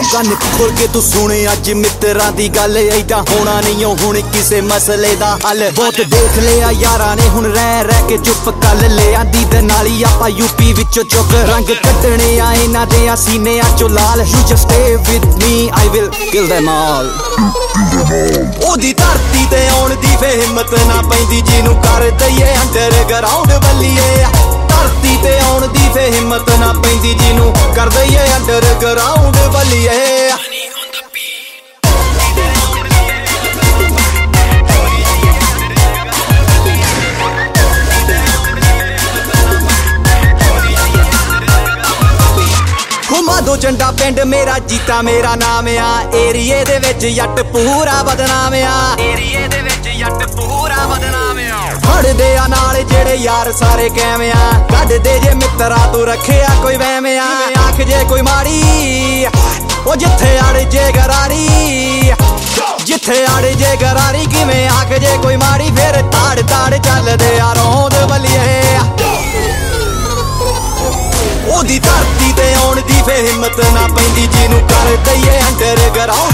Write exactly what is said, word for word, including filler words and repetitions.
ਕੰਨ ਖੋਲ ਕੇ ਤੂੰ ਸੁਣ ਅੱਜ ਮਿੱਤਰਾਂ ਦੀ ਗੱਲ ਐਡਾ ਹੋਣਾ ਨਹੀਂ ਓ ਹੁਣ ਕਿਸੇ ਮਸਲੇ ਦਾ ਹੱਲ ਬਹੁਤ ਦੇਖ ਲਿਆ ਯਾਰਾਂ ਨੇ ਹੁਣ ਰਹਿ ਰਹਿ ਕੇ ਚੁੱਪ ਕਰ ਲਿਆ ਦੀ ਦੇ ਨਾਲੀ ਆਪਾਂ ਯੂਪੀ ਵਿੱਚੋਂ ਚੁੱਕ ਰੰਗ ਕੱਢਣੇ ਆ ਇਹਨਾਂ ਦੇ ਆ ਸੀਨਿਆਂ ਚੋਂ ਲਾਲ you just stay with me I will kill them all ਉਹਦੀ ਧਰਤੀ ਤੇ ਆਉਣ ਦੀ ਫੇ ਹਿੰਮਤ ਨਾ ਪੈਂਦੀ ਜਿਹਨੂੰ ਕਰ ਦਈਏ ਅੰਡਰਗਰਾਉਂਡ ਬੱਲੀਏ ਧਰਤੀ ਤੇ ਆਉਣ ਦੀ ਫੇ ਹਿੰਮਤ ਨਾ ਪੈਂਦੀ ਜਿਹਨੂੰ ਕਰ ਦਈਏ ਅੰਡਰਗਰਾਉਂਡ ਬੱਲੀਏ ਦੋ ਝੰਡਾ ਪਿੰਡ ਮੇਰਾ ਜੀਤਾ ਮੇਰਾ ਨਾਮ ਆ ਏਰੀਏ ਦੇ ਵਿੱਚ ਜੱਟ ਪੂਰਾ ਬਦਨਾਮ ਆ ਏਰੀਏ ਦੇ ਵਿੱਚ ਜੱਟ ਪੂਰਾ ਬਦਨਾਮ ਆ ਫੜਦੇ ਆ ਨਾਲ ਜਿਹੜੇ ਯਾਰ ਸਾਰੇ ਕੈਮ ਆ ਕੱਢਦੇ ਜੇ ਮਿੱਤਰਾ ਤੂੰ ਰੱਖਿਆ ਕੋਈ ਵਹਿਮ ਆ ਆਖ ਜੇ ਕੋਈ ਮਾੜੀ ਉਹ ਜਿੱਥੇ ਅੜ ਜੇ ਗਰਾਰੀ ਜਿੱਥੇ ਅੜ ਜੇ ਗਰਾਰੀ ਕਿਵੇਂ ਆਖ ਜੇ ਕੋਈ ਮਾੜੀ ਫਿਰ ਤਾੜ ਤਾੜ ਚੱਲਦੇ ਆ ਰੋਂਦ ਬੱਲੀਏ ਉਹਦੀ ਧਰਤੀ ਤੇ ਆਉਣ ਦੀ ਫੇ ਹਿੰਮਤ ਨਾ ਪੈਂਦੀ ਜਿਹਨੂੰ ਕਰ ਦਈਏ ਅੰਡਰਗਰਾਉਂਡ